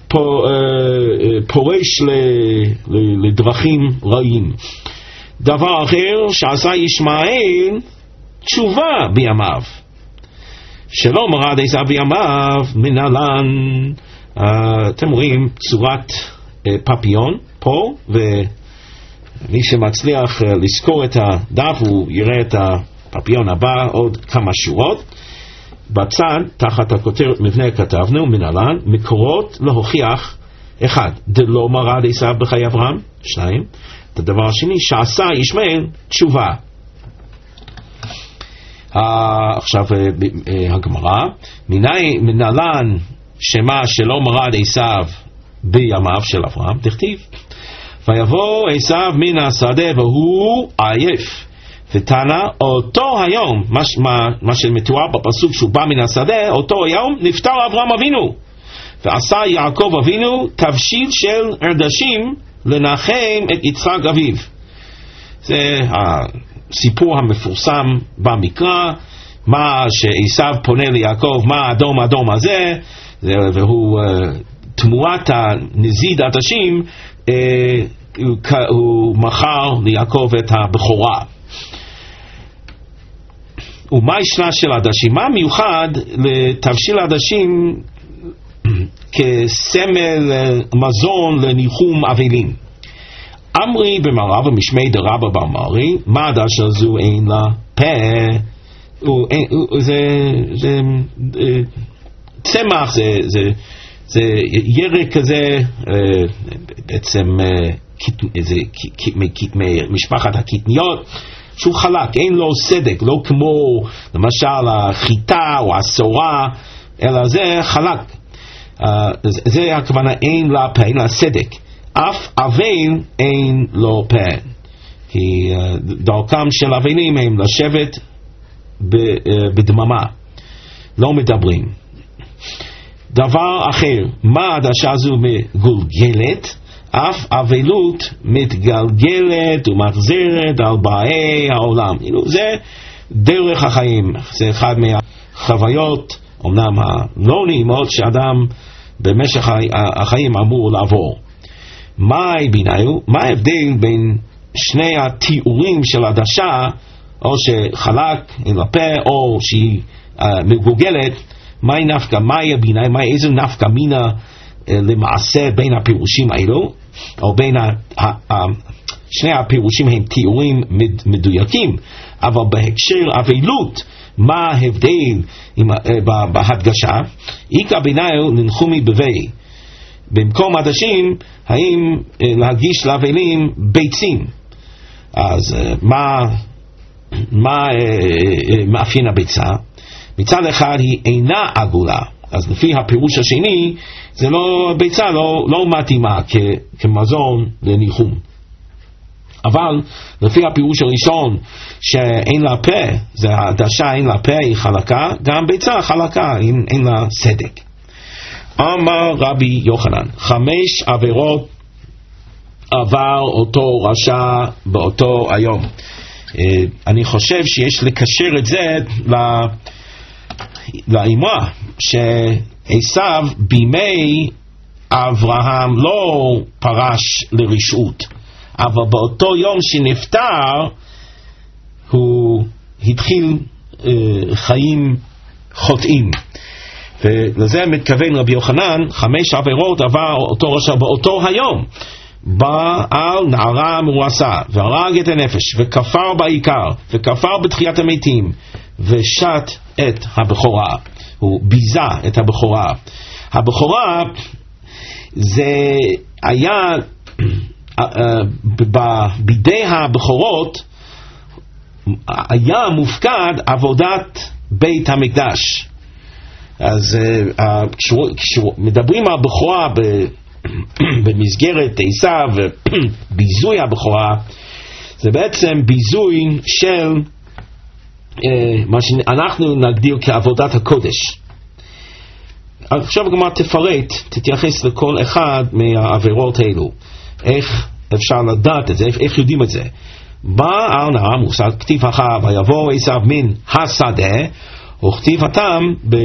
פורש לדרכים רעים. דבר אחר שעשה ישמעאל תשובה בימיו, שלא מרד עשיו בימיו מנהלן. אתם רואים צורת פפיון פה, ומי שמצליח לזכור את הדף הוא יראה את הפפיון הבא עוד כמה שורות. בצד תחת הכותרת מבנה כתבנו מנהלן מקורות להוכיח: 1. דלא מרד עשיו בחיי אברהם. 2. את הדבר השני שעשה ישמעאל תשובה. עכשיו הגמרא מנהלן שמה שלא מרד עשיו בימיו של אברהם, תכתיב ויבוא עשיו מן השדה והוא עייף, ותנא אותו היום, מה שמתואר בפסוק שהוא בא מן השדה, אותו היום נפטר אברהם אבינו, ועשה יעקב אבינו תבשיל של ערדשים לנחם את יצחק אביו. זה הסיפור המפורסם במקרא, מה שעשיו פונה ליעקב, מה האדום האדום הזה, והוא תמורת הנזיד עדשים, הוא מכר ליעקב את הבכורה. ומה ישנה של עדשים? מה מיוחד לתבשיל עדשים כסמל מזון לניחום אבלים? אמרי במערב ומשמי דרבא בר מרי, מה עדש הזו אין לה פה? זה צמח, זה ירק כזה, בעצם משפחת הקטניות, שהוא חלק, אין לו סדק, לא כמו למשל החיטה או הסורה, אלא זה חלק. זה הכוונה אין לה פה, אין לה סדק. אף אבל אין לו פה, כי דרכם של אבלים הם לשבת בדממה, לא מדברים. דבר אחר, מה העדשה זו מגולגלת? אף אבלות מתגלגלת ומחזרת על באי העולם. זה דרך החיים, זה אחד מהחוויות אמנם הלא נעימות שאדם במשך החיים אמור לעבור. מה ההבדל בין שני התיאורים של עדשה, או שחלק אין לה פה או שהיא מגולגלת? מהי נפקא, איזו נפקא מינה למעשה בין הפירושים האלו, או בין שני הפירושים הם תיאורים מדויקים, אבל בהקשר אבלות, מה ההבדל בהדגשה? איקא ביניהו לנחומי בבי, במקום עדשים, האם להגיש לאבלים ביצים? אז מה מאפיין הביצה? מצד אחד היא אינה עגולה, אז לפי הפירוש השני, זה לא, ביצה לא מתאימה כמזון לניחום. אבל לפי הפירוש הראשון שאין לה פה, זה העדשה אין לה פה, היא חלקה, גם ביצה חלקה, אין לה סדק. אמר רבי יוחנן, 5 עבירות עבר אותו רשע באותו היום. אני חושב שיש לקשר את זה לאמרה שעשיו בימי אברהם לא פרש לרשעות, אבל באותו יום שנפטר הוא התחיל חיים חוטאים, ולזה מתכוון רבי יוחנן, 5 עבירות עבר אותו רשע באותו היום. בא על נערה מרועסה והרג את הנפש וכפר בעיקר וכפר בתחיית המתים ושת את הבכורה, הוא ביזה את הבכורה. הבכורה זה היה בידי הבכורות היה מופקד עבודת בית המקדש. אז כשמדברים על בכורה במסגרת עשיו וביזוי הבכורה, זה בעצם ביזוי של מה שאנחנו נגדיר כעבודת הקודש. עכשיו גם תפרט, תתייחס לכל אחד מהעבירות האלו, איך אפשר לדעת את זה, איך יודעים את זה. בא על נערה מוסד כתיב אחר ויבוא עשיו מן השדה, וכתיבתם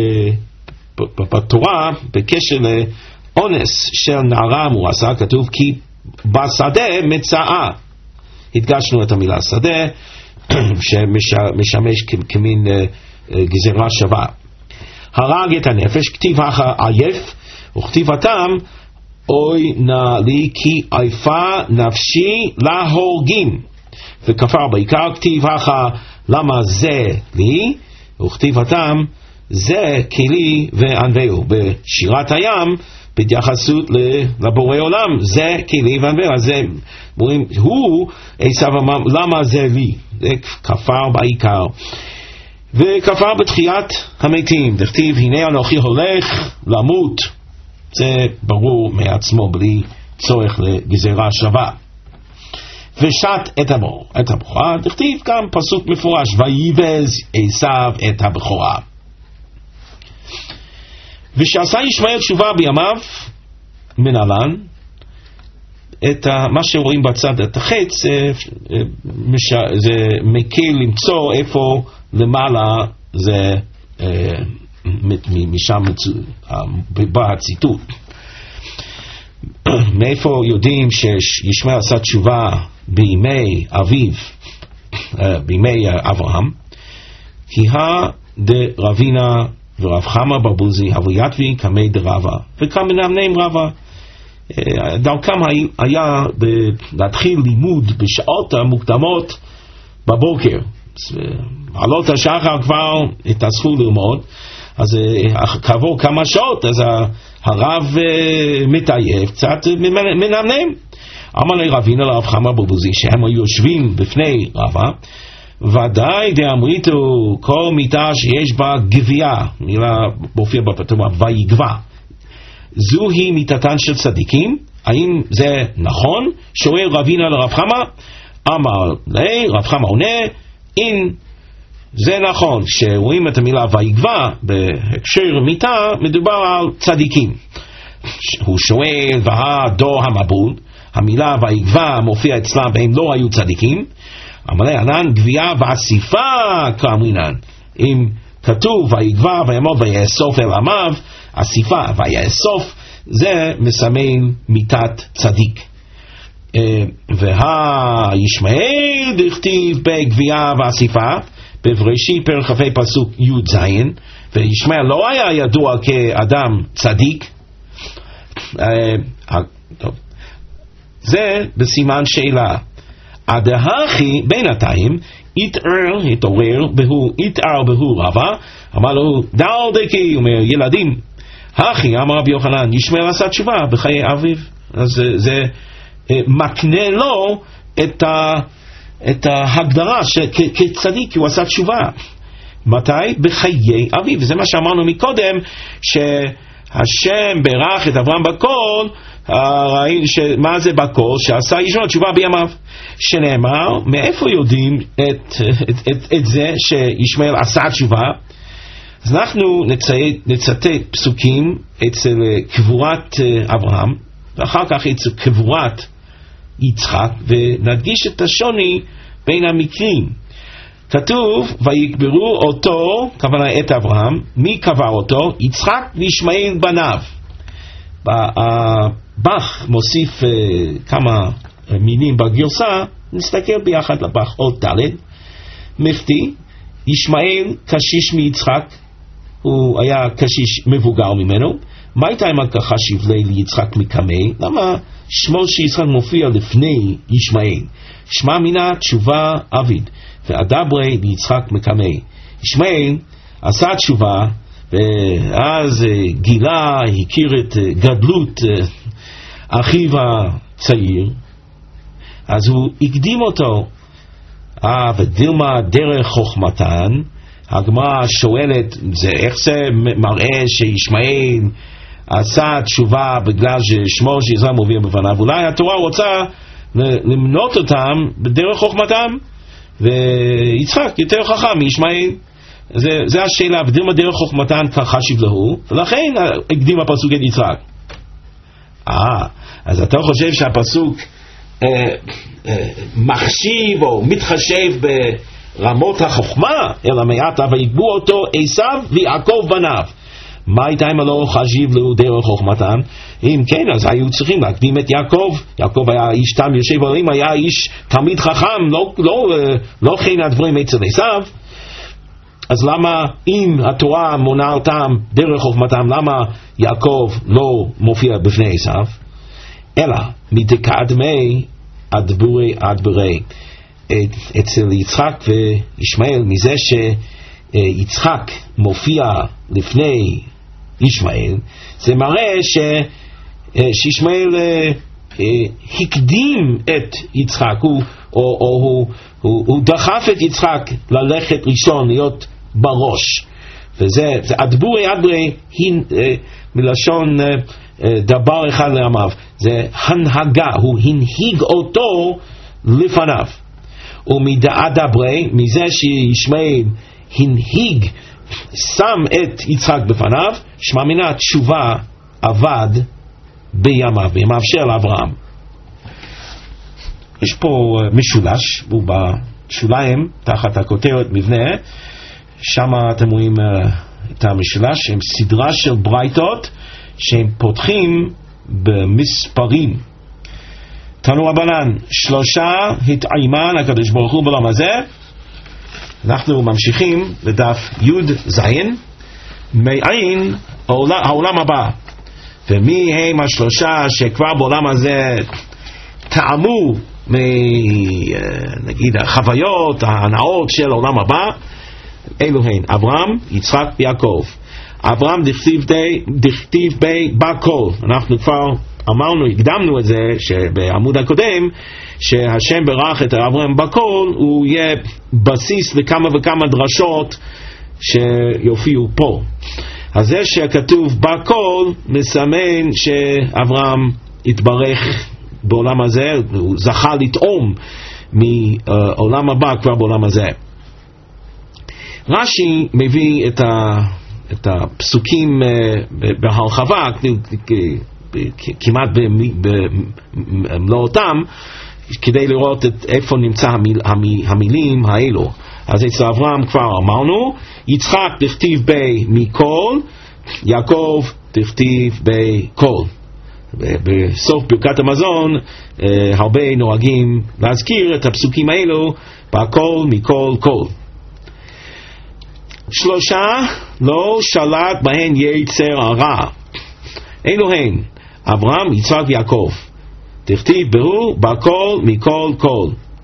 בתורה בקשר לאונס של נערה מורסה, כתוב כי בשדה מצאה, הדגשנו את המילה שדה שמשמש כמין גזירה שווה. הרג את הנפש, כתיב אחר עייף, וכתיבתם אוי נא לי כי עייפה נפשי להורגים, וכפר בעיקר, כתיב אחר למה זה לי, וכתיבתם זה כלי וענווהו. בשירת הים בהתייחסות לבורא עולם, זה כלי וענווהו, אז זה אומרים הוא עשיו אמר למה זה לי, זה כפר בעיקר. וכפר בתחיית המתים, דכתיב הנה אנוכי הולך למות, זה ברור מעצמו בלי צורך לגזירה שווה. ושת את הבכורה, דכתיב גם פסוק מפורש ויבז עשיו את הבכורה. ושעשה ישמעאל תשובה בימיו מנהלן, את מה שרואים בצד, את החץ, זה מקל למצוא איפה למעלה זה משם בא הציטוט. מאיפה יודעים שישמעאל עשה תשובה בימי אביו, בימי אברהם? כי דרבינה ורב חמא בר בוזי הוויתבי כמי דרבה וכמנמנם רבה. דרכם היה להתחיל לימוד בשעות המוקדמות בבוקר, עלות השחר כבר התאספו ללמוד, אז כעבור כמה שעות אז הרב מתעייף קצת מנמנם. אמר לי רבינה לרב חמא בר בוזי שהם היו יושבים בפני רבה, ודאי דאמריתו כל מיטה שיש בה גבייה, מילה מופיע בפתומה ויגבה, זוהי מיטתן של צדיקים, האם זה נכון? שואל רבינה לרב חמא, אמר לי רב חמא עונה, אם זה נכון שרואים את המילה ויגבה בהקשר מיטה, מדובר על צדיקים. הוא שואל והדור המבול, המילה ויגבה מופיע אצלם והם לא היו צדיקים. אמר לי ענן גבייה ואסיפה כאמרינן, אם כתוב ויגבה ויעמוד ויאסוף אל עמיו, אסיפה ויאסוף זה מסמל מיתת צדיק. והישמעאל דכתיב בגבייה ואסיפה בבראשית פרק כ"ה פסוק י"ז, וישמעאל לא היה ידוע כאדם צדיק. זה בסימן שאלה. הדהכי בינתיים התעורר בהו רבה, אמר לו דאו דקי, אומר ילדים, הכי אמר רבי יוחנן ישמעאל עשה תשובה בחיי אביו. אז זה מקנה לו את ההגדרה כצדיק, הוא עשה תשובה. מתי? בחיי אביו. זה מה שאמרנו מקודם, שהשם ברך את אברהם בכל, מה זה בכל? שעשה ישמעאל תשובה בימיו. שנאמר, מאיפה יודעים את זה שישמעאל עשה תשובה? אז אנחנו נצטט פסוקים אצל קבורת אברהם, ואחר כך אצל קבורת יצחק, ונדגיש את השוני בין המקרים. כתוב, ויקברו אותו, כוונה את אברהם, מי קבר אותו? יצחק וישמעאל בניו. הבח מוסיף כמה מילים בגרסה, נסתכל ביחד לבח עוד ד' מפתי, ישמעאל קשיש מיצחק, הוא היה קשיש מבוגר ממנו. מה הייתה אם חשיב ליצחק מקמי? למה שמו של יצחק מופיע לפני ישמעאל? שמע מינה תשובה אביד, ואדברי ליצחק מקמי. ישמעאל עשה תשובה, ואז גילה, הכיר את גדלות אחיו הצעיר, אז הוא הקדים אותו. ודילמה דרך חוכמתן, הגמרא שואלת, איך זה מראה שישמעאל עשה תשובה בגלל ששמו של יצחק מופיע בפניו? אולי התורה רוצה למנות אותם בדרך חוכמתם, ויצחק יותר חכם מישמעאל. זה השאלה, ודילמה דרך חוכמתן כחשיב להו, ולכן הקדים הפסוק את יצחק. אז אתה חושב שהפסוק מחשיב או מתחשב ברמות החוכמה, אלא מעט ויגבו אותו עשיו ויעקב בניו. מה הייתה אם לא חשיב לו דרך חוכמתן? אם כן, אז היו צריכים להקדים את יעקב. יעקב היה איש תם יושב עלים, היה איש תמיד חכם, לא כן הדברים אצל עשיו. אז למה אם התורה מונה אותם דרך חוכמתם, למה יעקב לא מופיע בפני עשיו? אלא מתקדמי אדברי אצל יצחק וישמעאל, מזה שיצחק מופיע לפני ישמעאל, זה מראה שישמעאל הקדים את יצחק, הוא דחף את יצחק ללכת ראשון, להיות בראש. וזה אדברי מלשון דבר אחד לעמיו, זה הנהגה, הוא הנהיג אותו לפניו. ומדאדברי, מזה שישמעאל הנהיג, שם את יצחק בפניו, שמע מינה תשובה עבד בימיו של אברהם. יש פה משולש, הוא בשוליים, תחת הכותרת מבנה, שם אתם רואים את המשולש, הם סדרה של ברייתות, שהם פותחים במספרים. תנו רבנן, 3 התעיימן הקדוש ברוך הוא בעולם הזה. אנחנו ממשיכים לדף י' ז', מעין העולם הבא. ומי הם 3 שכבר בעולם הזה טעמו נגיד החוויות, ההנאות של העולם הבא? אלו הן אברהם, יצחק ויעקב. אברהם דכתיב בכל. אנחנו כבר אמרנו, הקדמנו את זה שבעמוד הקודם, שהשם ברך את אברהם בכל, הוא יהיה בסיס לכמה וכמה דרשות שיופיעו פה. אז זה שכתוב בכל מסמן שאברהם התברך בעולם הזה, הוא זכה לטעום מעולם הבא כבר בעולם הזה. רש"י מביא את הפסוקים בהרחבה, כמעט במלואותם, כדי לראות איפה נמצא המילים האלו. אז אצל אברהם כבר אמרנו, יצחק דכתיב מכל, יעקב דכתיב בכל. בסוף ברכת המזון הרבה נוהגים להזכיר את הפסוקים האלו, בכל מכל כל. 3 לא שלט בהן יצר הרע. אלו הן אברהם, יצחק ויעקב. דכתיב בהו בכל מכל כל.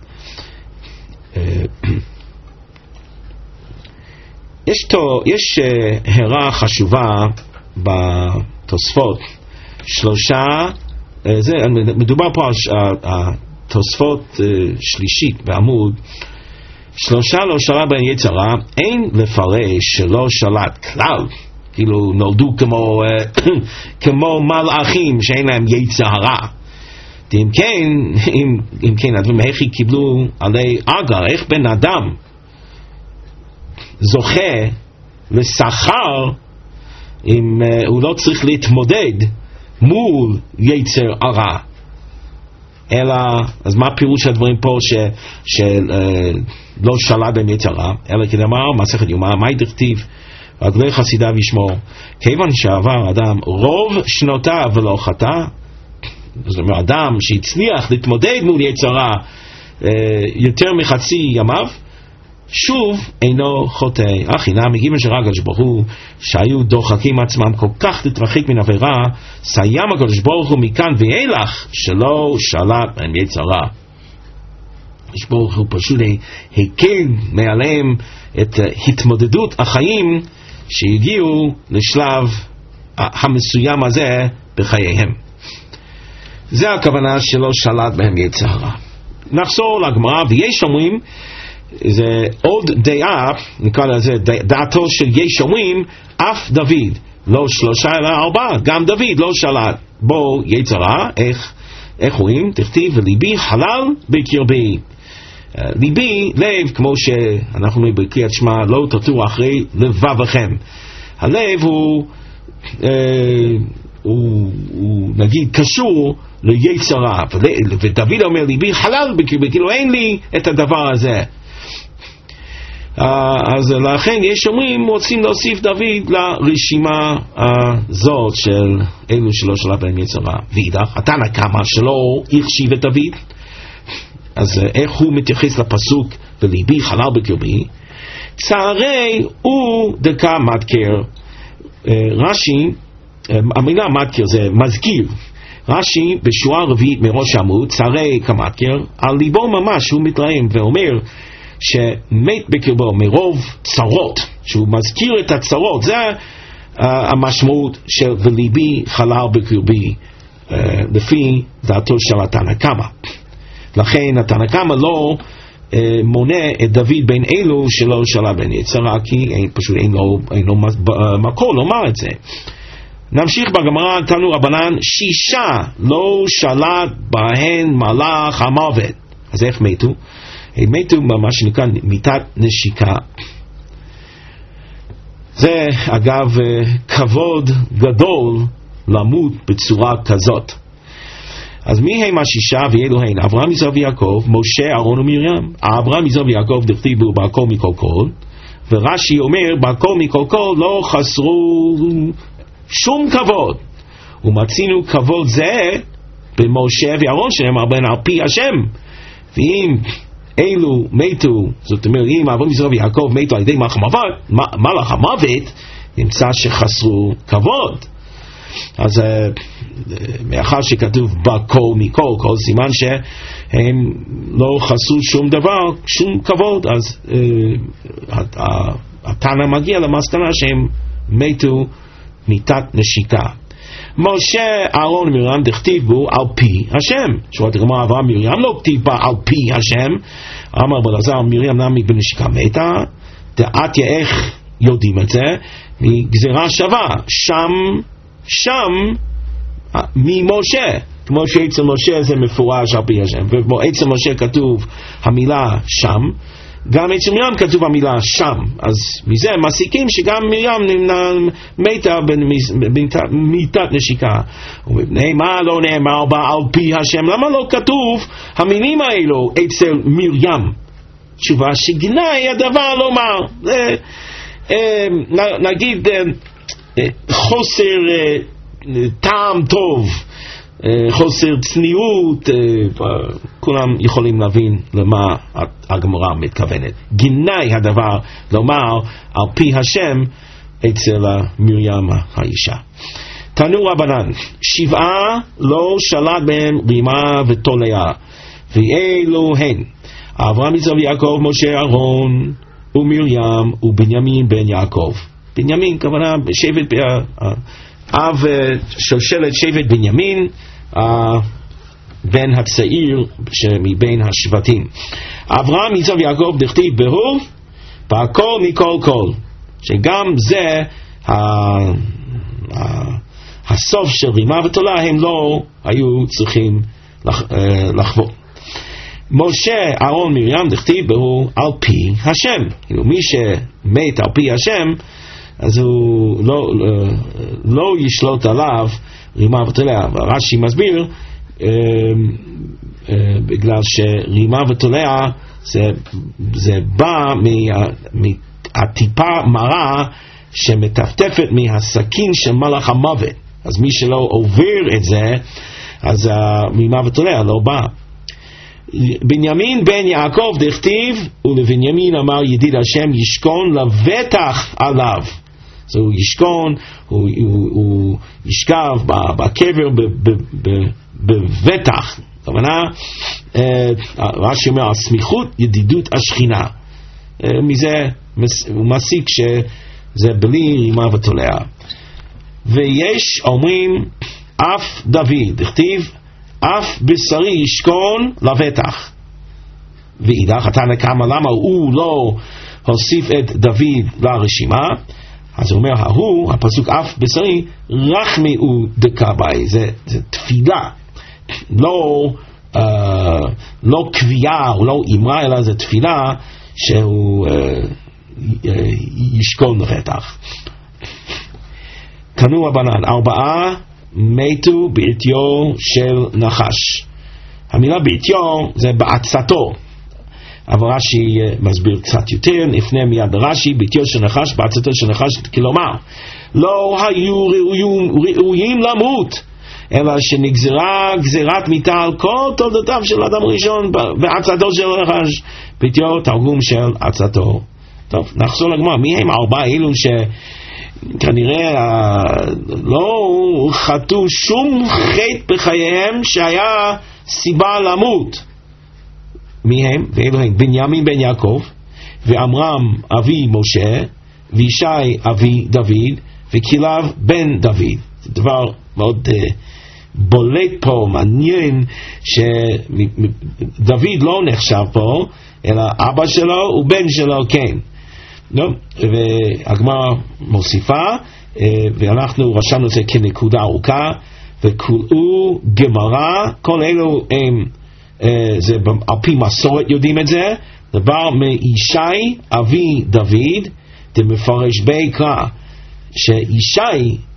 יש הערה חשובה בתוספות. 3, מדובר פה על התוספות שלישית בעמוד. 3 לא שלט בהן יצר הרע, אין לפרש שלא שלט כלל, כאילו נולדו כמו מלאכים שאין להם יצר הרע. אם כן, הדברים איך קיבלו עלי אגר, איך בן אדם זוכה לשכר אם הוא לא צריך להתמודד מול יצר הרע? אלא, אז מה פירוש הדברים פה שלא שלט בהם יצר הרע? אלא כדאמר, מסכת יומא, מה דכתיב? רגלי חסידיו ישמור. כיוון שעבר אדם רוב שנותיו ולא חטא, זאת אומרת, אדם שהצליח להתמודד מול יצר הרע יותר מחצי ימיו, שוב אינו חוטא. הנה מגיעים של הקדוש ברוך הוא שהיו דוחקים עצמם כל כך להתרחק מן עבירה, סיים הקדוש ברוך הוא מכאן ואילך שלא שלט בהם יצר הרע. הקדוש ברוך הוא פשוט הקל מעליהם את התמודדות החיים שהגיעו לשלב המסוים הזה בחייהם. זה הכוונה שלא שלט בהם יצר הרע. נחזור לגמרא, ויש אומרים, זה עוד דעה, נקרא לזה דעתו של יש אומרים, אף דוד, לא 3 אלא 4, גם דוד לא שלט בו יצר הרע. איך רואים? תכתיב וליבי חלל בקרבי. ליבי, לב, כמו שאנחנו אומרים בקריאת שמע, לא תטור אחרי לבבכם. הלב הוא נגיד קשור ליצר הרע, ודוד אומר ליבי חלל בקרבי, כאילו אין לי את הדבר הזה. אז לכן יש אומרים רוצים להוסיף דוד לרשימה הזאת של אלו שלא שלט בהם יצר הרע. ואידך התנא קמא שלא החשיב את דוד, אז איך הוא מתייחס לפסוק וליבי חלל בקרבי? צערי הוא דקה מדקר. רש"י, המילה מדקר זה מזכיר. רש"י בשורה רביעית מראש העמוד, צערי כמדקר, על ליבו ממש הוא מתרעם ואומר שמת בקרבו מרוב צרות, שהוא מזכיר את הצרות. זה המשמעות של וליבי חלל בקרבי לפי דעתו של התנא קמא. לכן התנא קמא לא מונה את דוד בין אלו שלא שלט בהם יצר הרע, כי פשוט אין לו מקור לומר את זה. נמשיך בגמרא, תנו רבנן, 6 לא שלט בהן מלאך המוות. אז איך מתו? הם מתו מה שנקרא מיתת נשיקה. זה אגב כבוד גדול למות בצורה כזאת. אז מי הם השישה ואלו הן? אברהם, יצחק ויעקב, משה, אהרון ומרים. אברהם, יצחק ויעקב דכתיבו בכל מכל כל, ורש"י אומר בכל מכל כל לא חסרו שום כבוד, ומצינו כבוד זה במשה ואהרון שנאמר בין על פי השם. ואם אלו מתו, זאת אומרת אם אברהם, יצחק ויעקב מתו על ידי מלאך המוות, נמצא שחסרו כבוד. אז מאחר שכתוב בכל מכל כל, סימן שהם לא חסרו שום דבר, שום כבוד, אז התנא מגיע למסקנה שהם מתו מיתת נשיקה. משה, אהרון ומרים דכתיב בו על פי השם. שורת הגמרא, אברהם מרים לא כתיב בה על פי השם. אמר רבי אלעזר, מרים נמי בנשיקה מתה. דעתיה איך יודעים את זה? מגזירה שווה, שם ממשה, כמו שאצל משה זה מפורש על פי השם, ואצל משה כתוב המילה שם, גם אצל מרים כתוב המילה שם. אז מזה מסיקים שגם מרים מתה במיתת נשיקה. ומפני מה לא נאמר בה על פי השם? למה לא כתוב המילים האלו אצל מרים? תשובה שגנאי הדבר לומר, נגיד חוסר טעם טוב, חוסר צניעות, כולם יכולים להבין למה הגמרא מתכוונת. גנאי הדבר לומר על פי השם אצל מרים האישה. תנו רבנן, 7 לא שלט בהם רימה ותולעה, ואלו הן אברהם, יצחק ויעקב, משה, אהרון ומרים ובנימין בן יעקב. בנימין כוונה שבט אב שושלת שבט בנימין, בן הצעיר מבין השבטים. אברהם, יצחק ויעקב דכתיב בהו בכל מכל כל, שגם זה הסוף של רימה ותולעה, הם לא היו צריכים לחוות. משה, אהרון, מרים דכתיב בהו על פי השם. מי שמת על פי השם, אז הוא לא ישלוט עליו רימה ותולעה. רש"י מסביר בגלל שרימה ותולעה זה בא מהטיפה מרה שמטפטפת מהסכין של מלאך המוות. אז מי שלא עובר את זה, אז רימה ותולעה לא בא. בנימין בן יעקב דכתיב, ולבנימין אמר ידיד השם ישכון לבטח עליו. אז הוא ישכון, הוא ישכב בקבר בבטח. כוונה, רש"י אומר, הסמיכות ידידות השכינה. מזה הוא מסיק שזה בלי רימה ותולעה. ויש אומרים אף דוד, דכתיב אף בשרי ישכון לבטח. ואידך התנא קמא, למה הוא לא הוסיף את דוד לרשימה? אז הוא אומר, הפסוק אף בשרי רחמאו דקאביי, זה תפילה, לא קביעה או לא אמרה, אלא זה תפילה שהוא ישכון לבטח. קנו רבנן, 4 מתו בעטיו של נחש. המילה בעטיו זה בעצתו, אבל רש"י מסביר קצת יותר, נפנה מיד רש"י, בעטיו של נחש, בעצתו של נחש, כלומר לא היו ראויים למות, אלא שנגזרה גזירת מיתה על כל תולדותיו של אדם ראשון בעצתו של נחש. בעטיו תרגום של עצתו. טוב, נחזור לגמרא. מי הם 4 אלו שכנראה לא חטאו שום חטא בחייהם שהיה סיבה למות? מי הם? ואלו הם בנימין בן יעקב, ועמרם אבי משה, וישי אבי דוד, וכלב בן דוד. זה דבר מאוד בולט פה, מעניין, שדוד לא נחשב פה, אלא אבא שלו ובן שלו כן. והגמרא מוסיפה, ואנחנו רשמנו את זה כנקודה ארוכה, וכולו גמרא, כל אלו הם, זה על פי מסורת יודעים את זה, דבר מישי אבי דוד, זה מפרש ביקרא, שישי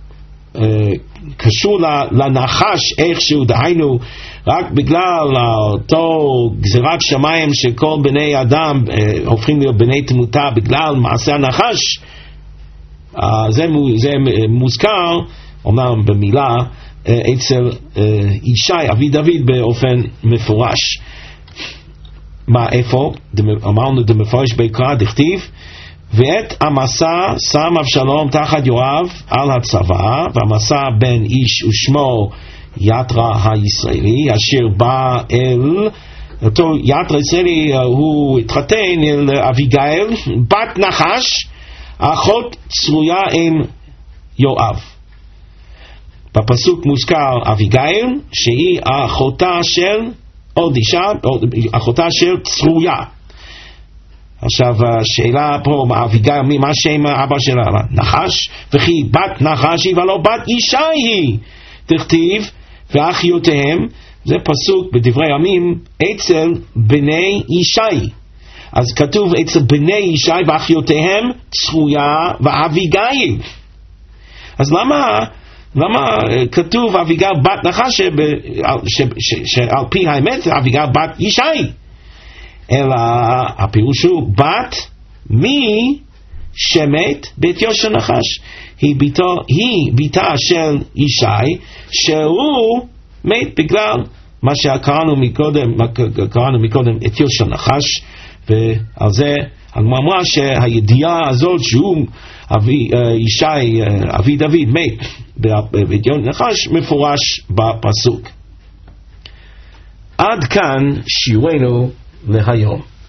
קשור לנחש איכשהו, דהיינו רק בגלל אותו גזירת שמיים שכל בני אדם הופכים להיות בני תמותה בגלל מעשה הנחש, זה מוזכר אומנם במילה אצל ישי אבי דוד באופן מפורש. מה איפה? אמרנו דמפורש ביקרא דכתיב ואת המסע שם אבשלום תחת יואב על הצבא, והמסע בן איש ושמו יתרה הישראלי אשר בא אל אותו יתרה הישראלי, הוא התחתן אל אביגיל בת נחש אחות צרויה עם יואב. בפסוק מוזכר אביגיל שהיא אחותה של עוד אישה, אחותה של צרויה. עכשיו השאלה פה, אביגיל, מה שם אבא שלה? נחש, וכי בת נחש היא ולא בת אישה היא, תכתיב ואחיותיהם, זה פסוק בדברי ימים אצל בני ישי. אז כתוב אצל בני ישי ואחיותיהם צרויה ואביגיל. אז למה כתוב אביגיל בת נחש שעל פי האמת אביגיל בת ישי? אלא הפירוש הוא בת מי שמת ביתו של נחש. היא ביתה של ישי שהוא מת בגלל מה שקראנו מקודם ביתו של נחש. ועל זה אמרה שהידיעה הזאת שהוא ישי אבי דוד מת ביתו של נחש מפורש בפסוק. עד כאן שיעורנו להיום.